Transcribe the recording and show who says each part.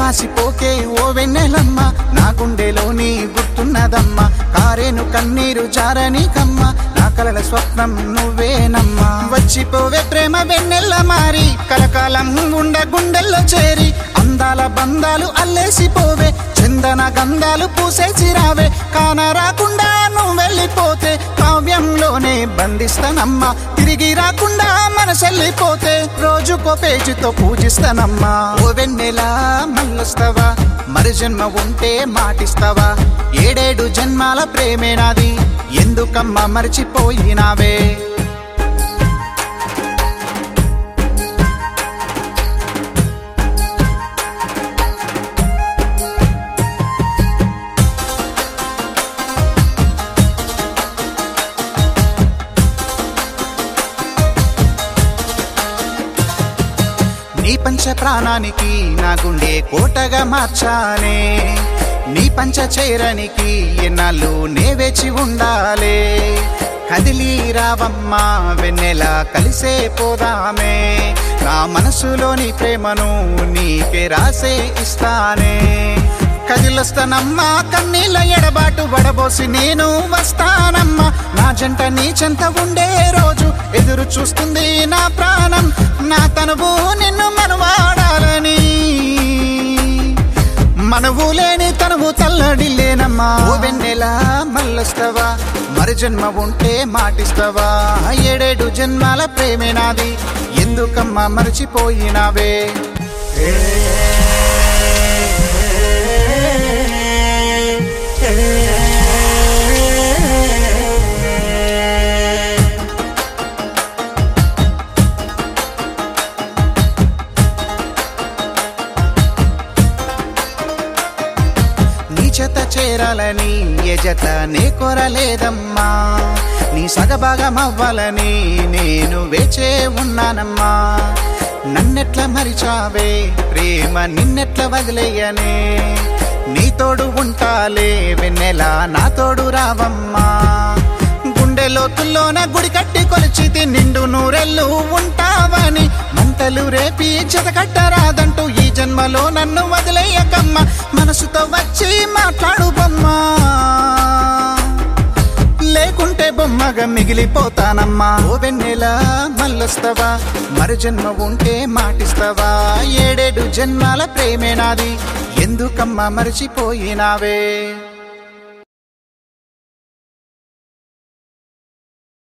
Speaker 1: ఎడపాసిపోకే ఓ వెన్నెలమ్మ, నా గుండెలోని గుర్తున్నదమ్మ. కారేను కన్నీరు జారని కమ్మ, నా కలల స్వప్నం నువ్వేనమ్మా. వచ్చిపోవే ప్రేమ వెన్నెల్ల మారి, కలకాలం ఉండ గుండెల్లో చేరి, అందాల బంధాలు అల్లేసిపోవే, చందన గంధాలు పూసేసి రావే. కాన రాకుండా నువ్వు వెళ్ళిపోతే కావ్యంలోనే బంధిస్తానమ్మా, తిరిగి రాకుండా మనసెళ్ళిపోతే రోజుకో పేజీతో పూజిస్తానమ్మా. ఓ వెన్నెలా మళ్ళొస్తావా, మరి జన్మ ఉంటే మాటిస్తావా? 7 జన్మాల ప్రేమే నాది, ఎందుకమ్మా మర్చిపోయినావే? నీ పంచ ప్రాణానికి నా గుండె కోటగా మార్చానే, నీ పంచ చేరనికి ఎన్నాళ్ళు నే వేచి ఉండాలే. కదిలి రావమ్మా వెన్నెల కలిసే పోదామే, నా మనసులోని ప్రేమను నీకే రాసే ఇస్తానే. కదిలొస్తానమ్మా కన్నీళ్ళ ఎడబాటు వడబోసి నేను వస్తానమ్మా, నా జంట నీ చెంత ఉండే రోజు ఎదురు చూస్తుంది నా ప్రాణం. నా తనువు నిన్ను మనవాడాలని, మనవు లేని తనువు తల్లడిల్లేనమ్మా. ఓ వెన్నెలా మళ్ళొస్తావా, మరి జన్మ ఉంటే మాటిస్తావా? 7 జన్మాల ప్రేమే నాది, ఎందుకమ్మా మర్చిపోయినావే? జత చేరాలని ఏ జత నే కోరలేదమ్మా, నీ సగభాగం అవ్వాలని నేను వేచే ఉన్నానమ్మా. నన్నెట్లా మరిచావే ప్రేమ, నిన్నెట్లా వదిలేయనే? నీ తోడు ఉంటాలే వెన్నెల, నా తోడు రావమ్మా. గుండె లోతుల్లోన గుడి కట్టి కొలిచితి, నిండు నూరెళ్ళు ఉంటావని మంటలు రేపి జత కట్టరాదంటూ ఈ జన్మలో నన్ను వదిలేయకమ్మ. మనసుతో వచ్చి మాట్లాడు బొమ్మా, లేకుంటే బొమ్మగా మిగిలిపోతానమ్మా. ఓ వెన్నెలా మళ్ళొస్తావా, మరి జన్మ ఉంటే మాటిస్తావా? 7 జన్మాల ప్రేమే నాది, ఎందుకమ్మా మర్చిపోయినావే?